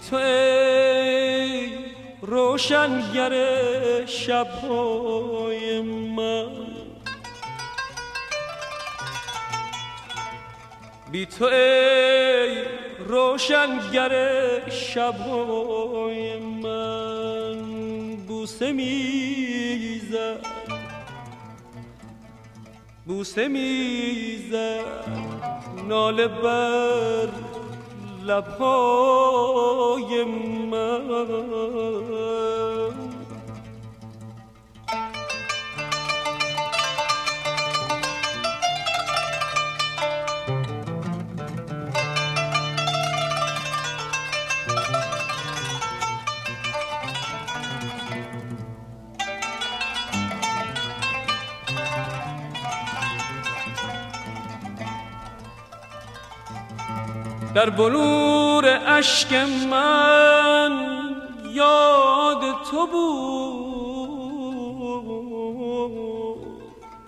بی تو ای روشنگر شب‌های من، بی تو ای روشنگر شب‌های من، بوسه میزد بوسه میزد ناله بر لب‌های من. در بلور اشک من یاد تو بود،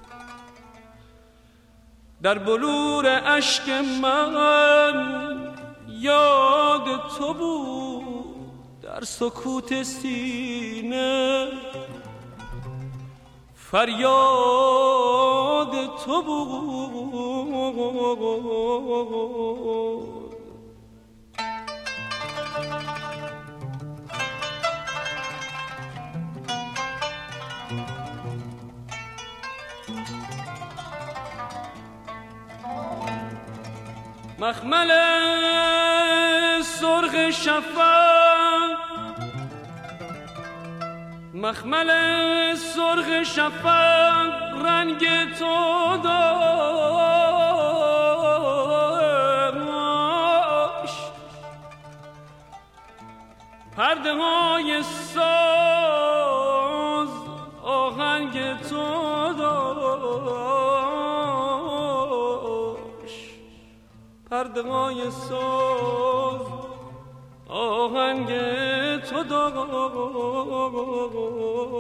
در بلور اشک من یاد تو بود، در سکوت سینه فریاد تو بود. مخمل سرخ شفق، مخمل سرخ شفق رنگ تو داشت، پرده های ساز آهنگ تو داشت، پرده های ساز آهنگ تو داشت.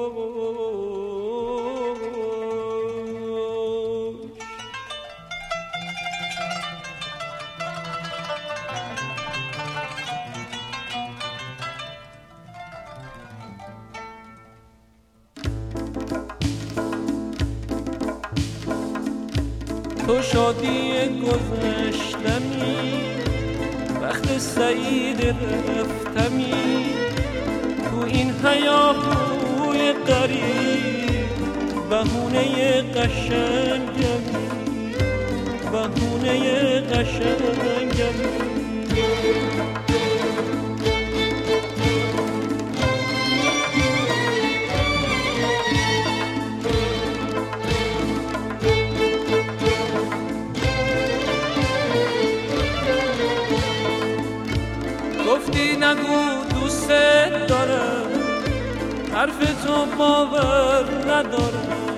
تو شادی گذشتمی، وقت سعید رفتمی، تو این هیاهوی غریب بهونه قشنگمی، بهونه قشنگمی. گفتی نگو دوست دارم، حرف تو باور ندارم،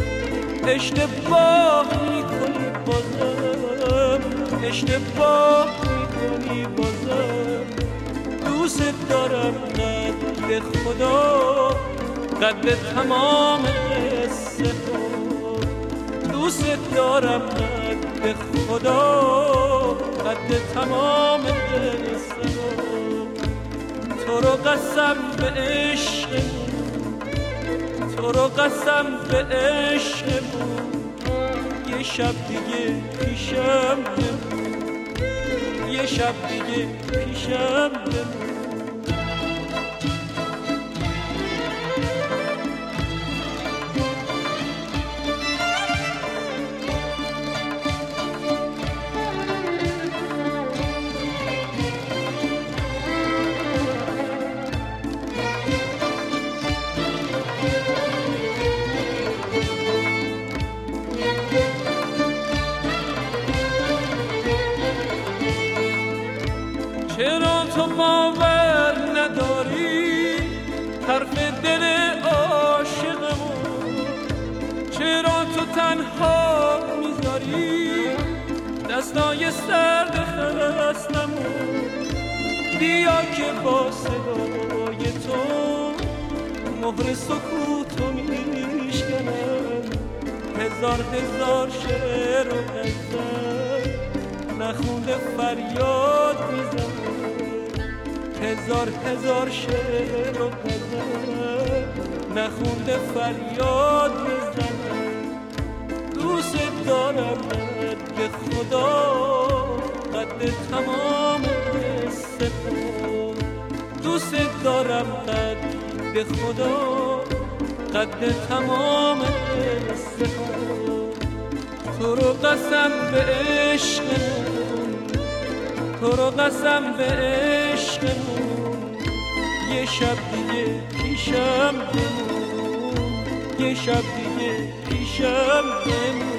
اشتباه میکنی بازم، اشتباه میکنی بازم. دوست دارم قد خدا، قد تمام قصه ها، دوست دارم قد خدا، قد تمام قصه ها. تو رو قسم به عشقمون، تو رو قسم به عشقمون، یه شب دیگه پیشم بمون، یه شب دیگه پیشم بمون. چرا تو باور نداری حرف دل عاشقمون، چرا تو تنها میذاری دستای سرد خستمون. بیا که با صدای تو مهر سکوتو میشکنم، هزار هزار شعر و غزل نخونده فریاد میزنه، هزار هزار شعر و غزل نخونده فریاد بزنم. دوست دارم به خدا قد تمام سپر، دوست دارم به خدا قد تمام سپر. تو رو قسم به عشقمون، تو رو قسم به عشقمون، یه شب دیگه پیشم بمون، یه شب دیگه پیشم بمون.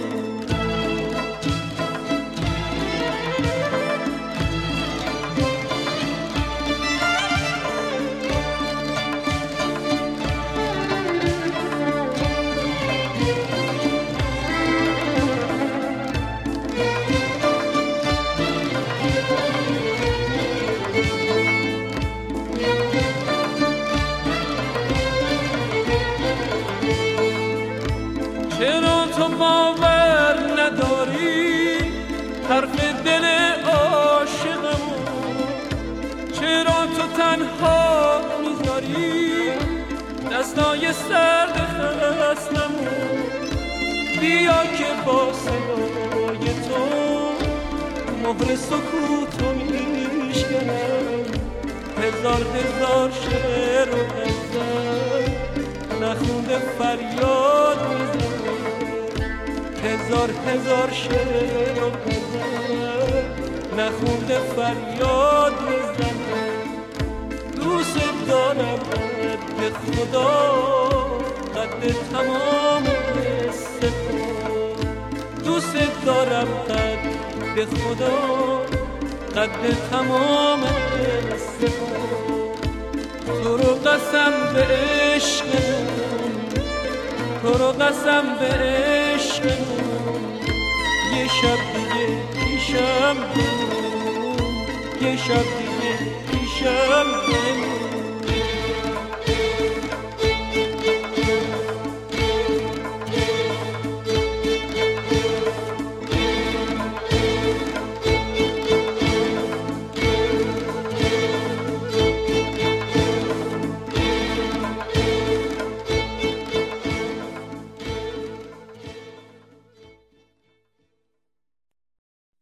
چرا تو باور نداری حرف دل عاشقمو؟ چرا تو تنها میذاری دستای سرد خستمو؟ بیا که با صدای تو مهر سکوتو میشکنم. هزار هزار شعر و غزل نخونده فریاد میزنم. هزار هزار شعر و غزل نخونده فریاد میزنم. دوست دارم به خدا قد تمام سپر، دوست دارم به خدا قد تمام سپر. تو رو قسم به عشقمون، تو رو قسم به عشقمون، یه شب دیگه پیشم بمون، یه شب دیگه پیشم بمون.